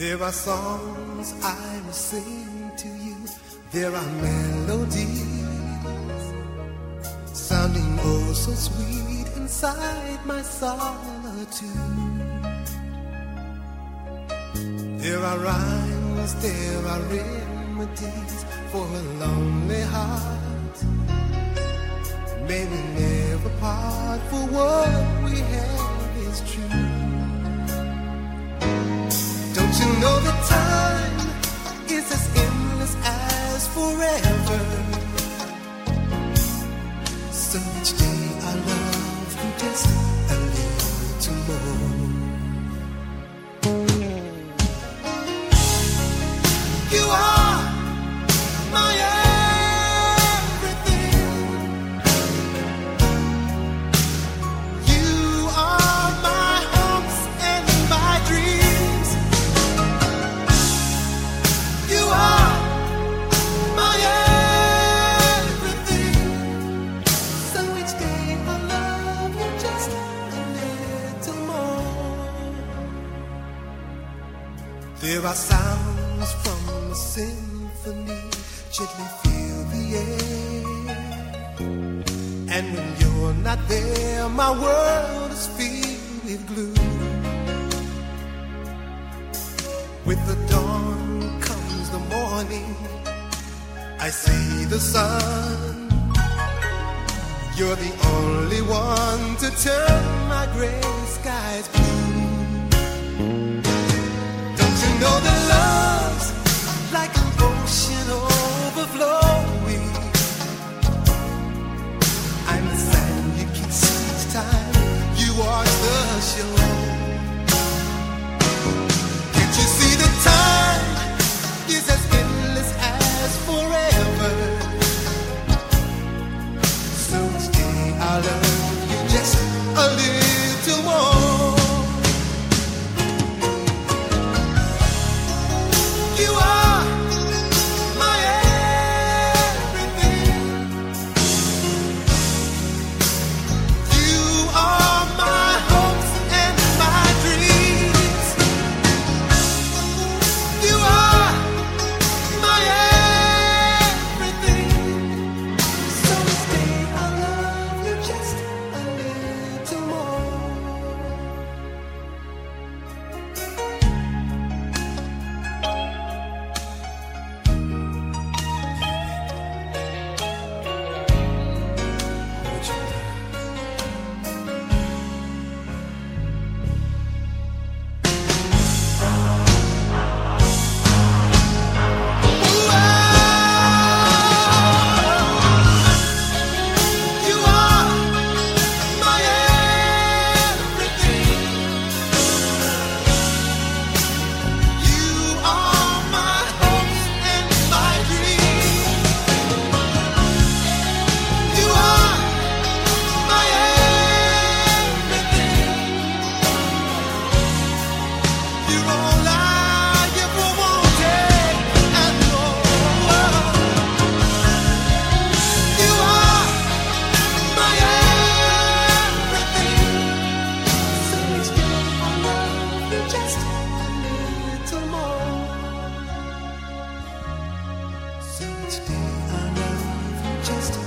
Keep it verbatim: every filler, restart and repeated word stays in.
There are songs I will sing to you. There are melodies sounding oh so sweet inside my solitude. There are rhymes, there are remedies for a lonely heart. May we never part, for what we have is true. Don't you know that time is as endless as forever? So each day I love you just a little more. You are my everything. You are my hopes and my dreams. You are my everything. So each day I love you just a little more. There are sounds from the symphony, gently fill the air. And when you're not there, my world is filled with gloom. With the dawn comes the morning, I see the sun. You're the only one to turn my gray skies blue. Don't you know that love's like an ocean overflowing? I'm the sand you kiss each time you watch the shore. Can't you see that time is as endless as forever? So each day I love you just a little more. You are my everything. You are my hopes and my dreams. You are my everything. So each day I love you just a little more. You are my everything. You are my hopes and my dreams. You are my everything. You're all I ever wanted and more. You are my everything. So each day I love you just a little more. So each day I love you just